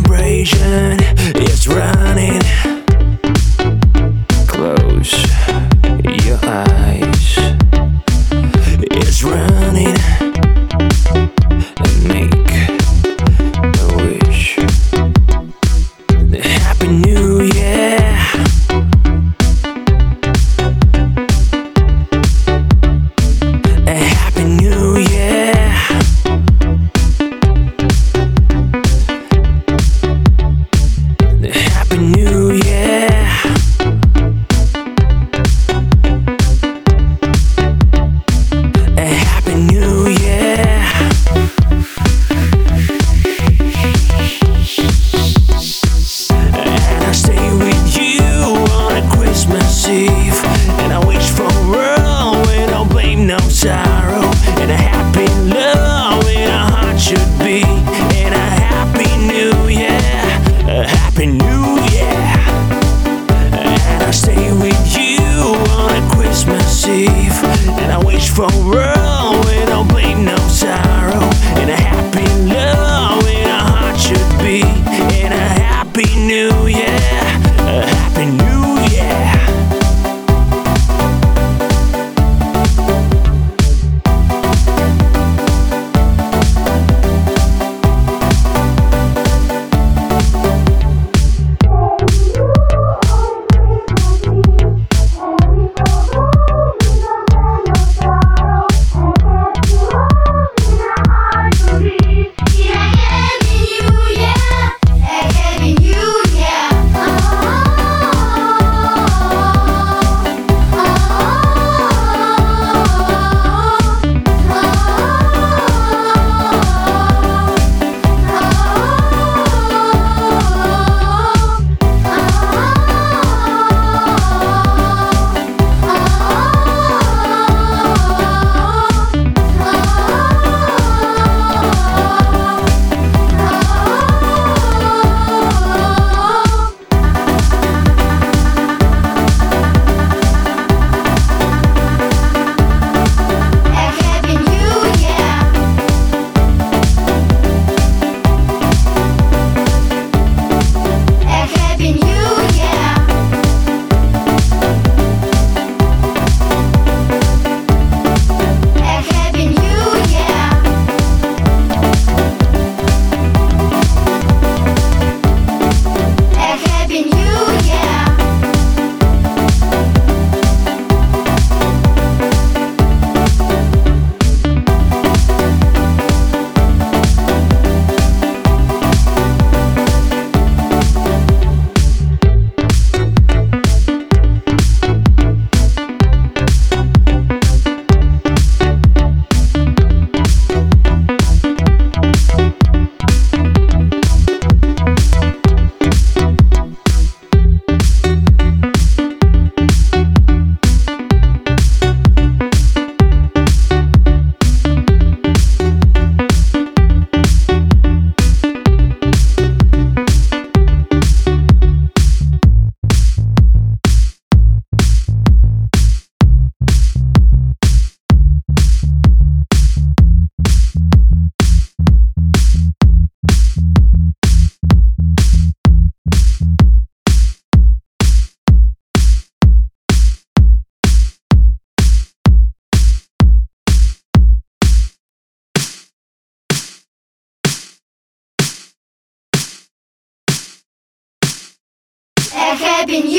vibration is running. Close your eyes. It's running. And make a wish. Happy New Year. Happy New Year. Happy New Year. Happy New Year. And I stay with you on a Christmas Eve, and I wish for a world with no blame, no sorrow, and a happy love in our heart should be, and a happy new year, a happy new year. And I stay with you on a Christmas Eve, and I wish for a world with no blame, no sorrow, and a happy love in our heart should be, and a happy new year, a happy new year. Happy New